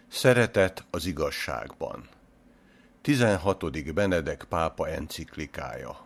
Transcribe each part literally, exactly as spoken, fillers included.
Szeretet az igazságban. tizenhatodik Benedek pápa enciklikája.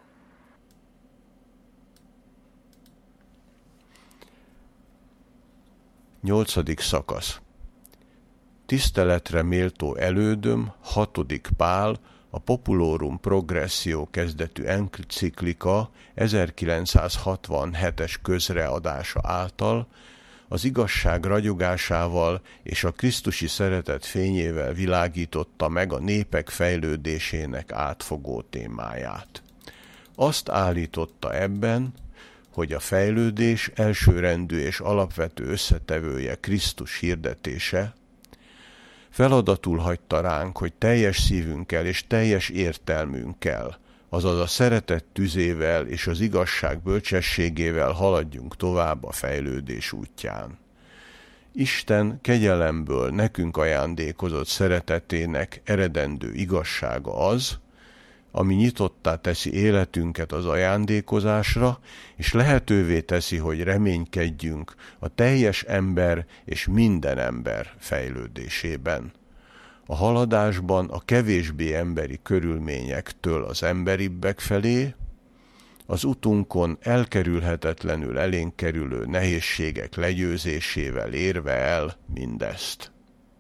Nyolcadik szakasz. Tiszteletre méltó elődöm, hatodik Pál, a Populorum Progressio kezdetű enciklika ezerkilencszázhatvanhetes közreadása által az igazság ragyogásával és a krisztusi szeretet fényével világította meg a népek fejlődésének átfogó témáját. Azt állította ebben, hogy a fejlődés elsőrendű és alapvető összetevője Krisztus hirdetése, feladatul hagyta ránk, hogy teljes szívünkkel és teljes értelmünkkel, azaz a szeretet tüzével és az igazság bölcsességével haladjunk tovább a fejlődés útján. Isten kegyelemből nekünk ajándékozott szeretetének eredendő igazsága az, ami nyitottá teszi életünket az ajándékozásra, és lehetővé teszi, hogy reménykedjünk a teljes ember és minden ember fejlődésében. A haladásban a kevésbé emberi körülményektől az emberibbek felé, az utunkon elkerülhetetlenül elénk kerülő nehézségek legyőzésével érve el mindezt.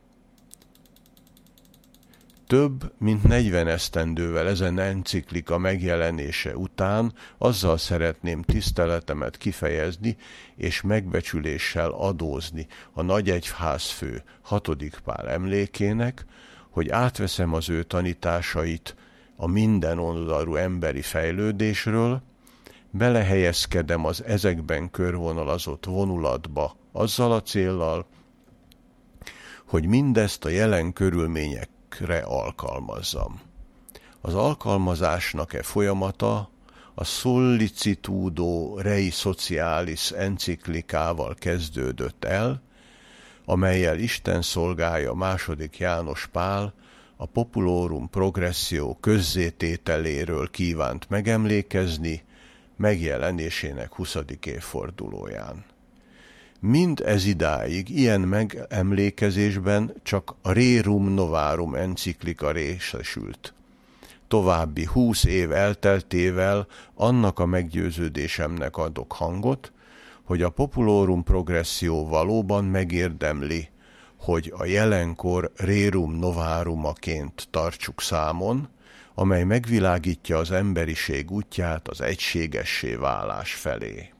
Több mint negyven esztendővel ezen enciklika megjelenése után azzal szeretném tiszteletemet kifejezni és megbecsüléssel adózni a nagyegyházfő hatodik Pál emlékének, hogy átveszem az ő tanításait a minden oldalú emberi fejlődésről, belehelyezkedem az ezekben körvonalazott vonulatba azzal a céllal, hogy mindezt a jelen körülmények alkalmazzam. Az alkalmazásnak e folyamata a Sollicitudo Rei Socialis enciklikával kezdődött el, amellyel Isten szolgája második János Pál a Populorum Progressio közzétételéről kívánt megemlékezni megjelenésének huszadik évfordulóján. Mind ez idáig ilyen megemlékezésben csak a Rerum Novarum enciklika részesült. További húsz év elteltével annak a meggyőződésemnek adok hangot, hogy a Populorum Progressio valóban megérdemli, hogy a jelenkor Rerum Novarumaként tartsuk számon, amely megvilágítja az emberiség útját az egységessé válás felé.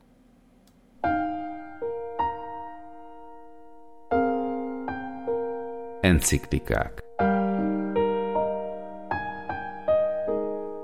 Enciklikák.